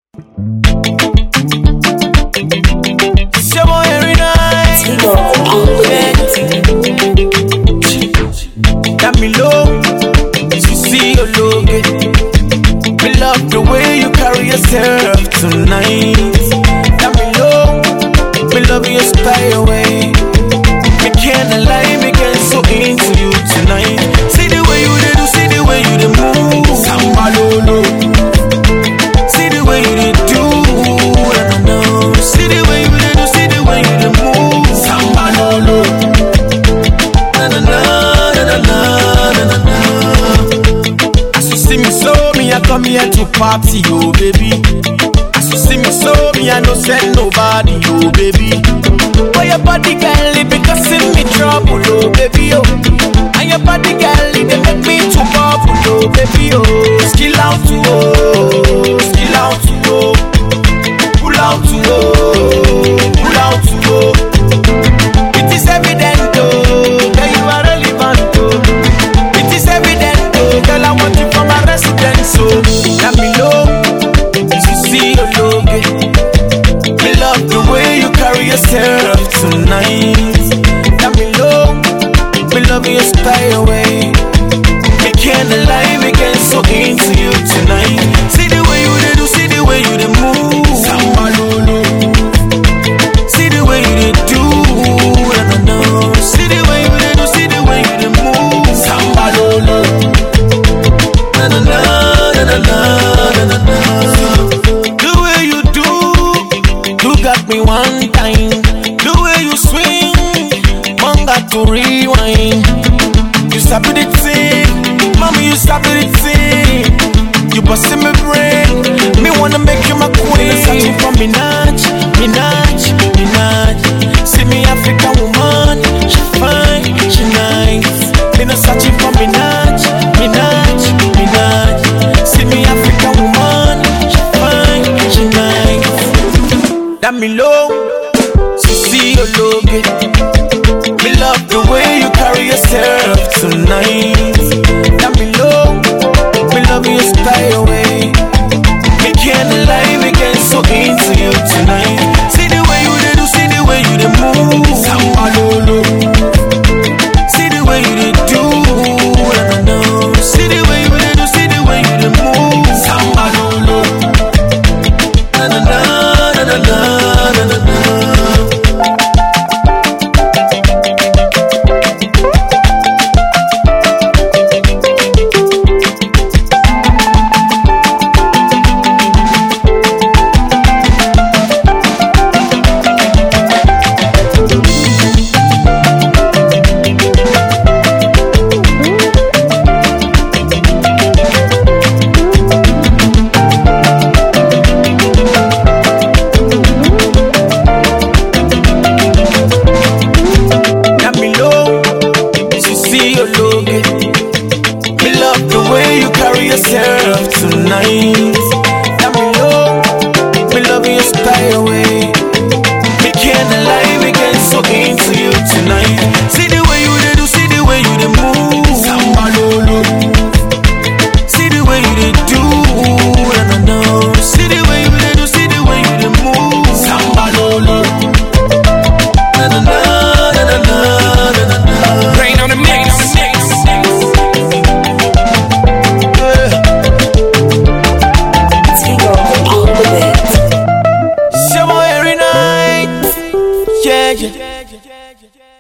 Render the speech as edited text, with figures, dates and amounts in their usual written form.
Got me low, you see your look. Me love the way you carry yourself tonight. Got me low, me love your style way. Me can't lie, me get so into you tonight. See the way you do, see the way you move. Samba lolo. See the way you do, no. See the way you do, see the way you move. Samba lolo. Na na na na na na. As you see me so, me I come here to party, oh baby. As you see me so, me I no send nobody, oh baby. But your body girl, it be causing me trouble, oh baby, oh. And your body girl, it dey make me too powerful, oh baby, oh. Skill out to oh, skill out to oh, pull out to oh, pull out to oh. It is evident, oh, that you are relevant, oh. It is evident, oh, girl, I want you for my residence, oh. Let me know, you see your logo. Me love the way you carry yourself tonight. Let me know, me love your style way. Me can't lie, me get so into you tonight. See the way you do, see the way you move. Samba lolo. See the way you do, na na na. See the way you do, see the way you move. Samba lolo. Na na na na na na na na. The way you do, you got me one time. The way you swing, manga to rewind. You stop it, mommy, you stop it, you bustin' my brain. Me wanna make you my queen. Searching for Minaj, Minaj, Minaj. See me African woman, she fine, she nice. Me no searching for Minaj, Minaj, Minaj. See me African woman, she fine, she nice. That me low, so see your logo. Me love the way you carry yourself tonight. That me low, me love your style way. Me can't lie, me get so into you tonight. See the way you do, see the way you move. Samba lolo. See the way you do, na na na. See the way you do, see the way you move. Samba lolo. Na na na na na na na na. Yourself tonight. Let me know, me love your style way. Me can't lie, me get so into you tonight. See the way you do, see the way you move. Samba lolo. See the way you do, na na na. See the way you do, see the way you move. Samba lolo. Na na na na na na na na. Rain on the mix. Yeah.